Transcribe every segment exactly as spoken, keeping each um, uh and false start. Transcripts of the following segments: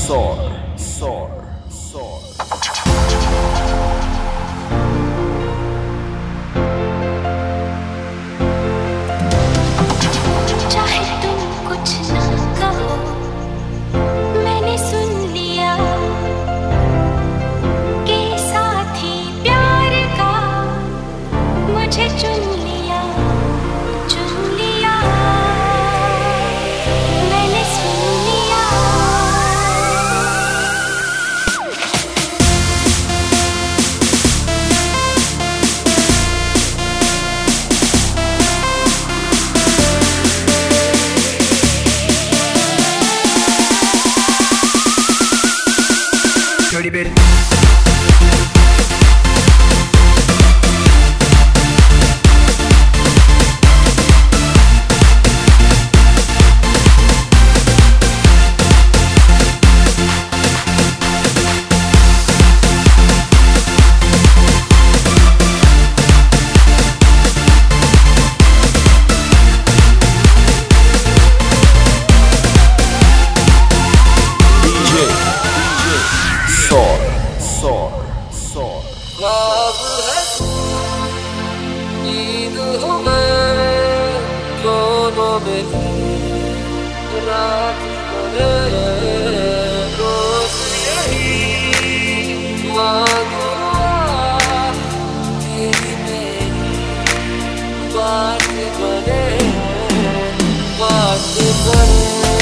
Soar, soar, soar. चाहे तुम कुछ ना कहो, मैंने सुन लिया कि साथी प्यार का मुझे चुन लिया, चुन लिया, मैंने सुन लिया। Dirty bit. Soar, soar, soar. ख्वाब है नींद हूँ मैं दोनों में रात भरे रोज यही मांगूंगा तेरी मेरी बात बने बात बने।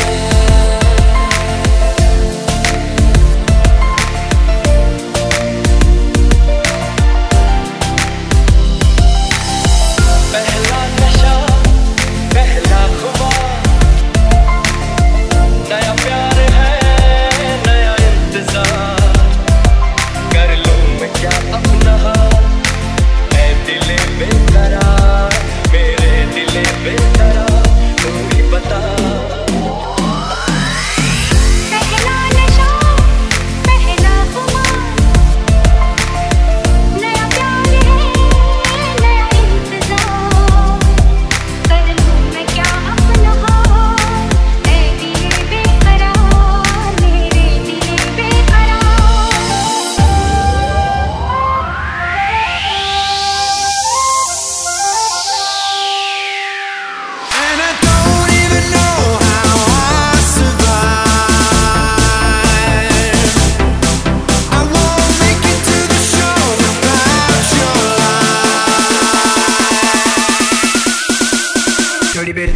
Dirty bit.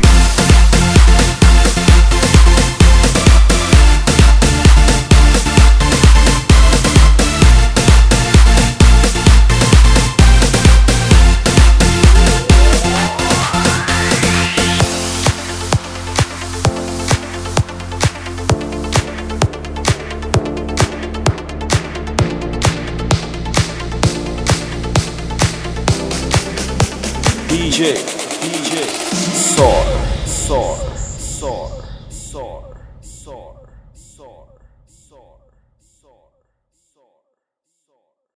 D J, D J. Soar, soar, soar.